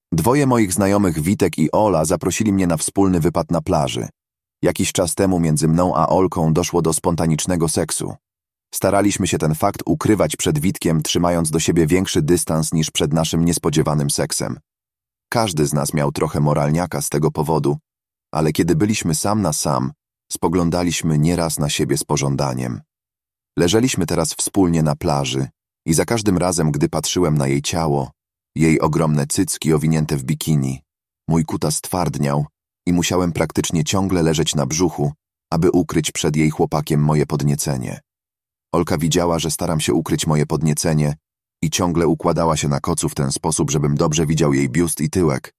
Dwoje moich znajomych, Witek i Ola, zaprosili mnie na wspólny wypad na plaży. Jakiś czas temu między mną a Olką doszło do spontanicznego seksu. Staraliśmy się ten fakt ukrywać przed Witkiem, trzymając do siebie większy dystans niż przed naszym niespodziewanym seksem. Każdy z nas miał trochę moralniaka z tego powodu, ale kiedy byliśmy sam na sam, spoglądaliśmy nieraz na siebie z pożądaniem. Leżeliśmy teraz wspólnie na plaży i za każdym razem, gdy patrzyłem na jej ciało, jej ogromne cycki owinięte w bikini, mój kutas twardniał i musiałem praktycznie ciągle leżeć na brzuchu, aby ukryć przed jej chłopakiem moje podniecenie. Olka widziała, że staram się ukryć moje podniecenie i ciągle układała się na kocu w ten sposób, żebym dobrze widział jej biust i tyłek,